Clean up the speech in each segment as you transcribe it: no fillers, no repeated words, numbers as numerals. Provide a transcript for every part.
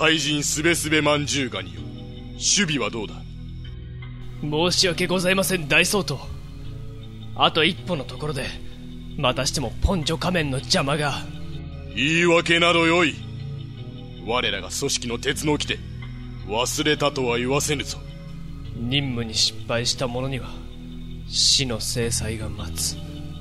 怪人すべすべまんじゅうがによ、守備はどうだ？ 申し訳ございません、大総統。あと一歩のところでまたしてもポンチョ仮面の邪魔が。 言い訳などよい。我らが組織の鉄の掟、忘れたとは言わせぬぞ。 任務に失敗した者には死の制裁が待つ。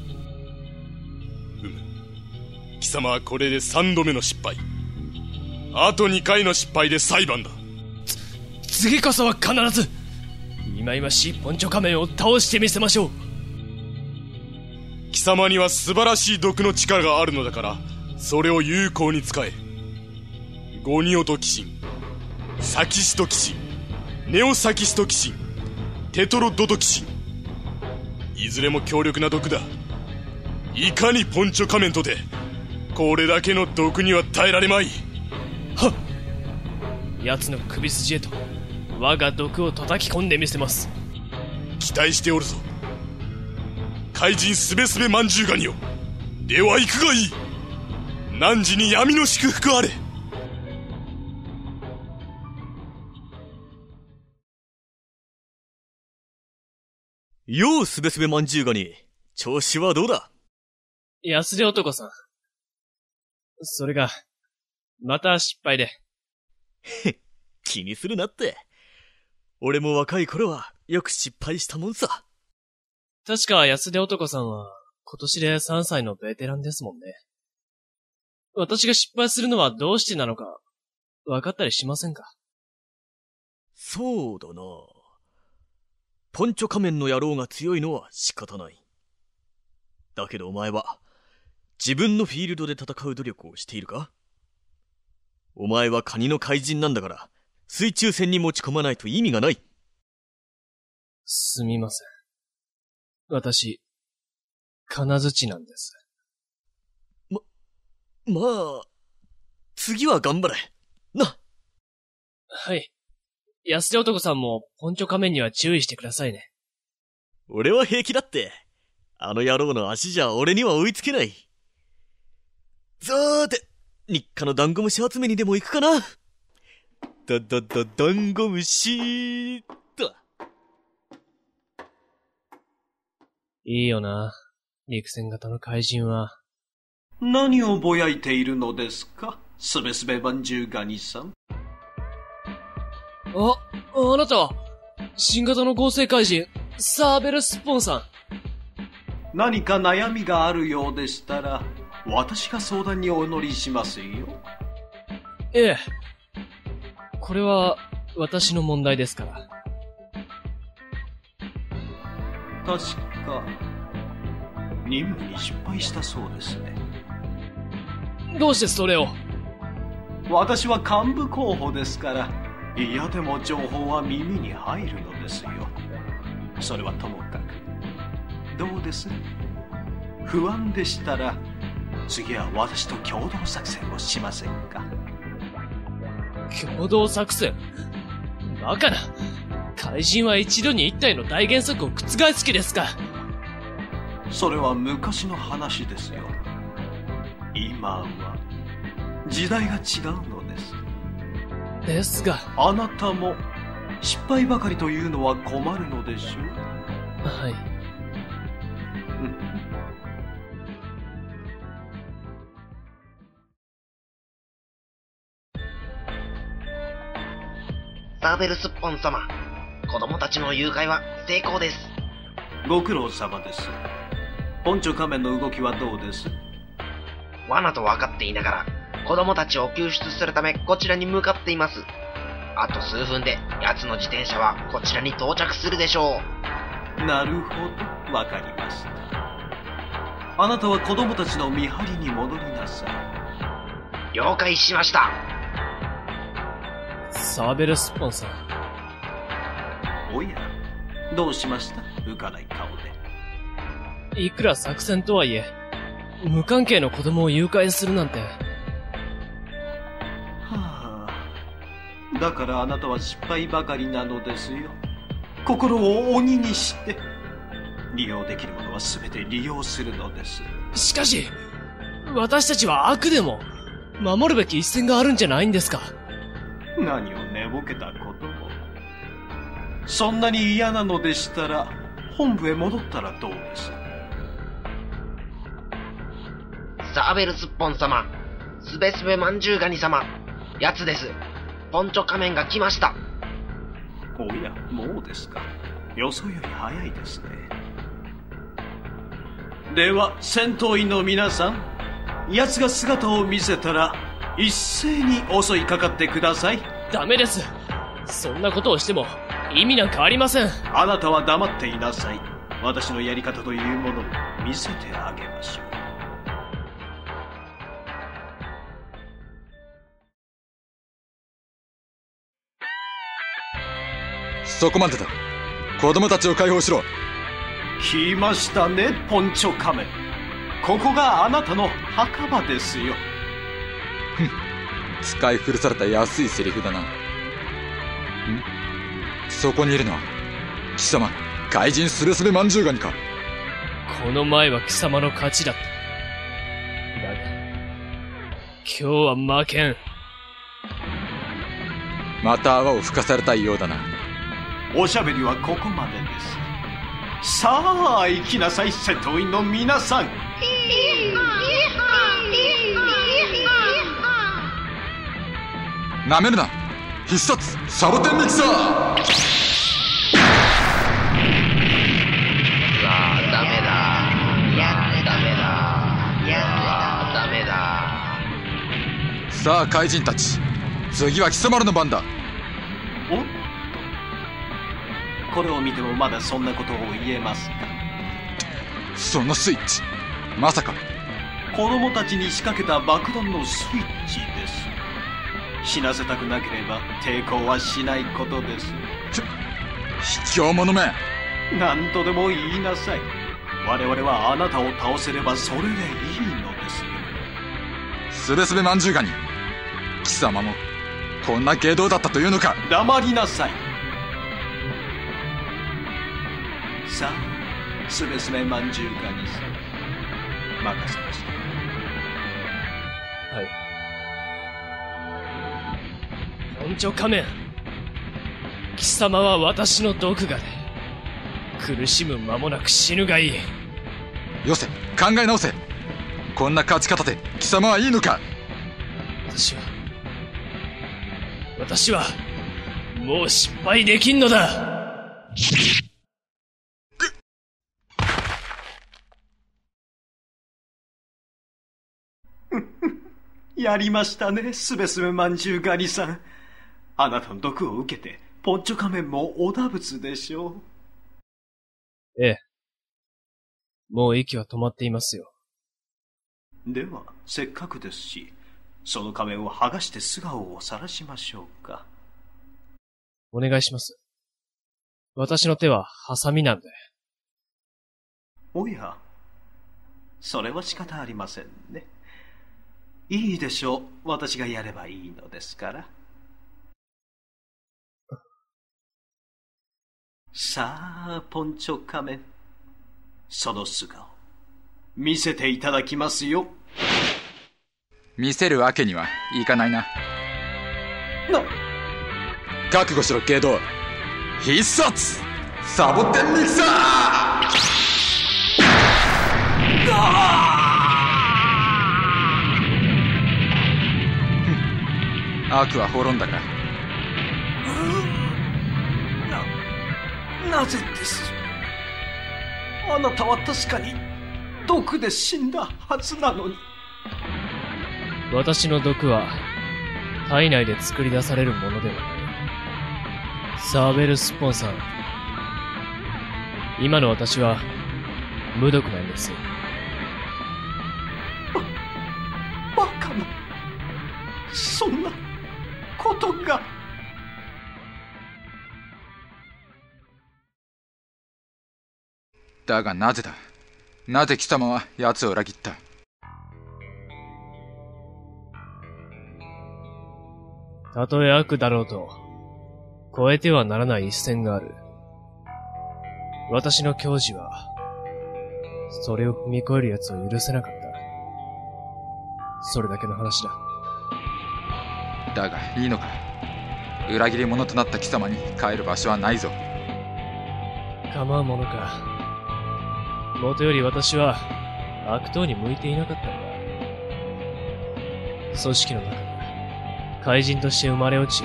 貴様はこれで3度目の失敗。あと2回の失敗で裁判だ。 次こそは必ず忌々しいポンチョ仮面を倒してみせましょう。 貴様には素晴らしい毒の力があるのだから、それを有効に使え。ゴニオトキシン、サキシトキシン、ネオサキシトキシン、テトロドトキシン、いずれも強力な毒だ。いかにポンチョ仮面とてこれだけの毒には耐えられまい。 はっ、奴の首筋へと我が毒を叩き込んでみせます。 期待しておるぞ、怪人すべすべまんじゅうがによ。では行くがいい。汝に闇の祝福あれ。 ようすべすべまんじゅうがに、調子はどうだ？ 安手男さん、それがまた失敗で。 気にするなって。俺も若い頃はよく失敗したもんさ。 確か安手男さんは今年で3歳のベテランですもんね。私が失敗するのはどうしてなのか分かったりしませんか？ そうだな。ポンチョ仮面の野郎が強いのは仕方ない。だけどお前は自分のフィールドで戦う努力をしているか？お前はカニの怪人なんだから、水中戦に持ち込まないと意味がない。 すみません。私、金槌なんです。 まあ、次は頑張れ。な。 はい。安手男さんもポンチョ仮面には注意してくださいね。 俺は平気だって。あの野郎の足じゃ俺には追いつけない。さーて、日課のダンゴムシ集めにでも行くかな。ダンゴムシと。 いいよな、陸戦型の怪人は。 何をぼやいているのですか、すべすべまんじゅうがにさん。 あなた、新型の合成怪人、サーベルスッポンさん。 何か悩みがあるようでしたら、私が相談にお乗りしますよ。 ええ。これは、私の問題ですから。 確か、任務に失敗したそうですね。 どうしてそれを？ 私は幹部候補ですから、嫌でも情報は耳に入るのですよ。それはともかく、どうです？不安でしたら、次は私と共同作戦をしませんか？ 共同作戦？バカな。怪人は一度に一体の大原則を覆す気ですか？ それは昔の話ですよ。今は時代が違うのです。 ですが、 あなたも失敗ばかりというのは困るのでしょう。 はい。 サーベルスッポン様、子供たちの誘拐は成功です。 ご苦労様です。ポンチョ仮面の動きはどうです？ 罠と分かっていながら子供たちを救出するためこちらに向かっています。あと数分で奴の自転車はこちらに到着するでしょう。なるほど、わかりました。あなたは子供たちの見張りに戻りなさい。 了解しました。 サーベルスッポンさん。 おや、どうしました？浮かない顔で。 いくら作戦とはいえ、無関係の子供を誘拐するなんて。 はあ、だからあなたは失敗ばかりなのですよ。心を鬼にして利用できるものは全て利用するのです。 しかし、私たちは悪でも守るべき一線があるんじゃないんですか？ 何を寝ぼけたことを。そんなに嫌なのでしたら本部へ戻ったらどうです？ サーベルスッポン様、すべすべまんじゅうガニ様、やつです。ポンチョ仮面が来ました。 おや、もうですか。予想より早いですね。では戦闘員の皆さん、奴が姿を見せたら一斉に襲いかかってください。 ダメです。そんなことをしても意味なんかありません。 あなたは黙っていなさい。私のやり方というものを見せてあげましょう。 そこまでだ。子供たちを解放しろ。 来ましたね、ポンチョ仮面。ここがあなたの墓場ですよ。 使い古された安いセリフだな。そこにいるのは貴様、怪人すべすべまんじゅうガニか。 この前は貴様の勝ちだった。だが今日は負けん。 また泡を吹かされたいようだな。 おしゃべりはここまでです。さあ行きなさい、戦闘員の皆さん。 なめるな。必殺サボテンミキサー。 ダメだ。ダメだ。ダメだ。 さあ怪人たち、次は貴様らの番だ。 おっと、これを見てもまだそんなことを言えますか？ そのスイッチ、まさか子供たちに仕掛けた爆弾のスイッチです。死なせたくなければ抵抗はしないことです。 卑怯者め。 何とでも言いなさい。我々はあなたを倒せればそれでいいのですよ。 すべすべまんじゅうガニ、貴様もこんな外道だったというのか。 黙りなさい。さあ、すべすべまんじゅうガニさん、任せました。 はい。ポンチョ仮面、貴様は私の毒牙で苦しむ間もなく死ぬがいい。 よせ、考え直せ。こんな勝ち方で貴様はいいのか。 私はもう失敗できんのだ。 やりましたね、すべすべまんじゅうガニさん。あなたの毒を受けてポンチョ仮面もお打仏でしょう。ええ、もう息は止まっていますよ。 ではせっかくですし、その仮面を剥がして素顔を晒しましょうか。 お願いします。私の手はハサミなんで。 おや、それは仕方ありませんね。いいでしょう、私がやればいいのですから。さあ、ポンチョ仮面、その素顔見せていただきますよ。 見せるわけにはいかないな。覚悟しろ外道。必殺サボテンミキサー。悪は滅んだか。 なぜです？あなたは確かに毒で死んだはずなのに。 私の毒は体内で作り出されるものではない。サーベルスポンさん、今の私は無毒なんです。 バカな、そんなことが。 だがなぜだ。なぜ貴様は奴を裏切った。 たとえ悪だろうと越えてはならない一線がある。私の矜持はそれを踏み越える奴を許せなかった。それだけの話だ。 だがいいのか。 裏切り者となった貴様に帰る場所はないぞ。 構うものか。もとより私は悪党に向いていなかったんだ。組織の中で怪人として生まれ落ち、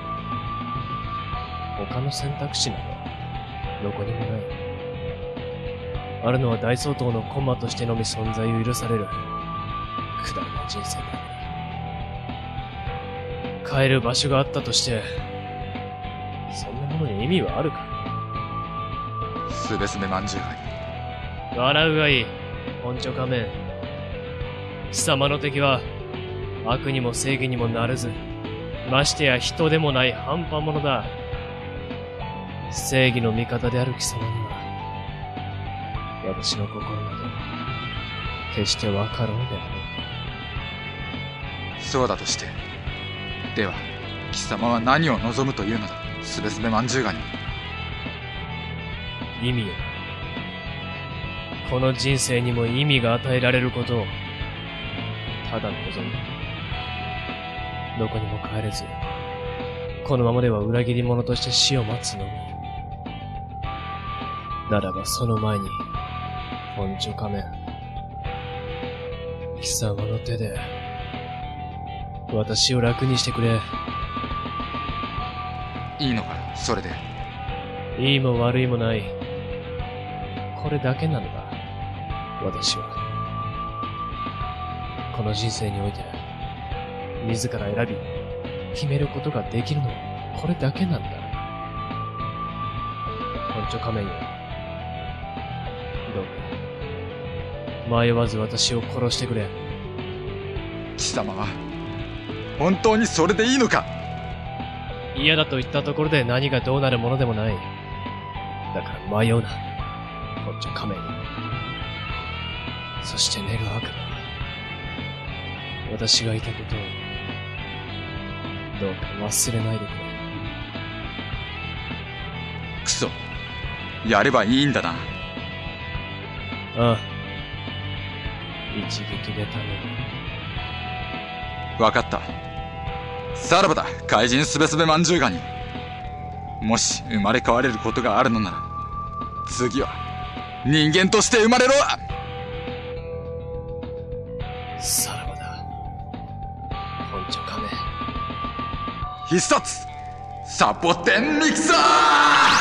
他の選択肢などどこにもない。あるのは大総統の駒としてのみ存在を許されるくだらない人生だ。帰る場所があったとして、そんなものに意味はあるか。 すべすべまんじゅうがに。 笑うがいい、本所仮面。貴様の敵は悪にも正義にもなれず、ましてや人でもない半端者だ。正義の味方である貴様には私の心など決してわかろうであろう。 そうだとして、では貴様は何を望むというのだ、すべすべまんじゅうがに。 意味を、この人生にも意味が与えられることをただ望む。どこにも帰れず、このままでは裏切り者として死を待つのみ。ならばその前に、本所仮面、貴様の手で私を楽にしてくれ。 いいのか、それで。 いいも悪いもない、これだけなのだ。私はこの人生において自ら選び決めることができるのはこれだけなんだ。本所仮面よ、どうか迷わず私を殺してくれ。 貴様は本当にそれでいいのか。 嫌だと言ったところで何がどうなるものでもない。だから迷うな、本所仮面よ。そして願う悪魔、私がいたことをどうか忘れないでくれ。 クソ、やればいいんだな。 ああ、一撃で頼む。 わかった。さらばだ、怪人すべすべまんじゅうがに。もし生まれ変われることがあるのなら、次は人間として生まれろ。 さらばだ、本所仮面。 必殺サボテンミキサー。